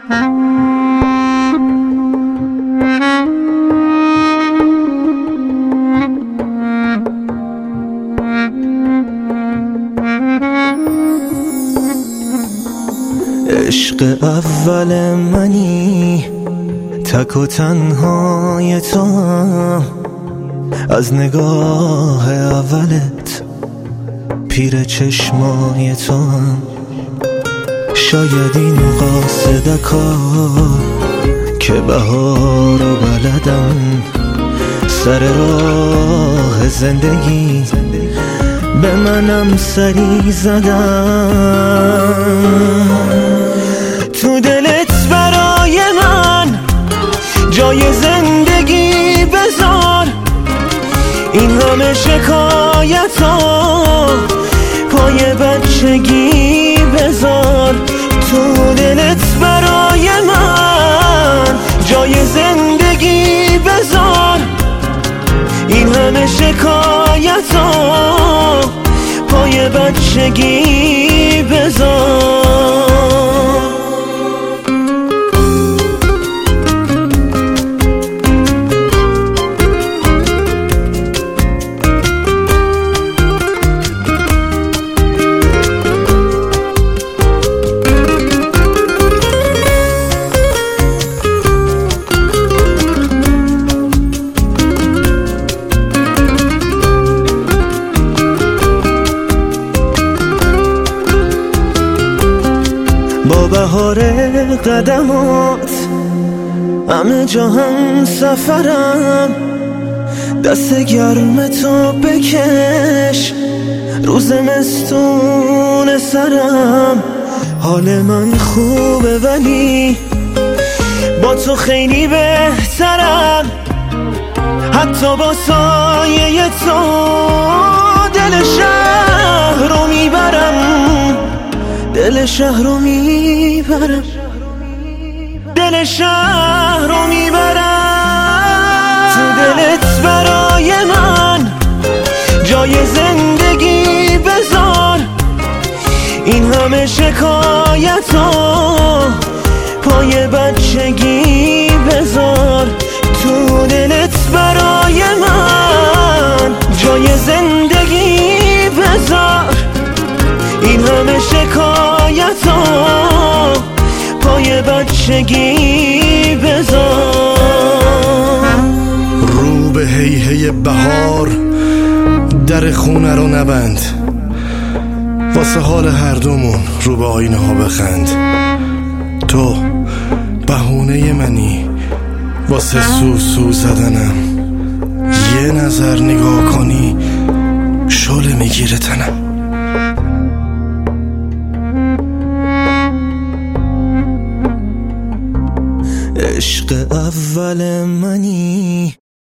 عشق اول منی، تک و تنهای تو هم، از نگاه اولت پیر چشمای تو هم. شاید این قاصدکا که بهار و بلدن، سر راه زندگی به منم سری زدن. تو دلت برای من جای زندگی بذار، این همه شکایتا پای بچگی بذار. تو دلت برای من جای زندگی بذار، این همه شکایتا پای بچگی بذار. با بهار قدمات همه جا هم سفرم، دست گرم تو بکش روز زمستون سرم. حال من خوبه ولی با تو خیلی بهترم، حتی با سایه تو دل شهر رو میبرم، دل شهر رو میبرم، دل شهر رو میبرم. تو دلت برای من جای زندگی بذار، این همه شکایتا پای بچگی بذار. تو دلت برای من جای زندگی بذار، این همه شکایتا پای بچگی بذار. رو به هیهی بهار در خونه رو نبند، واسه حال هر دومون رو به آینه ها بخند. تو بهونه منی واسه سو زدنم، یه نظر نگاه کنی شعله میگیره تنم. عشق اول منی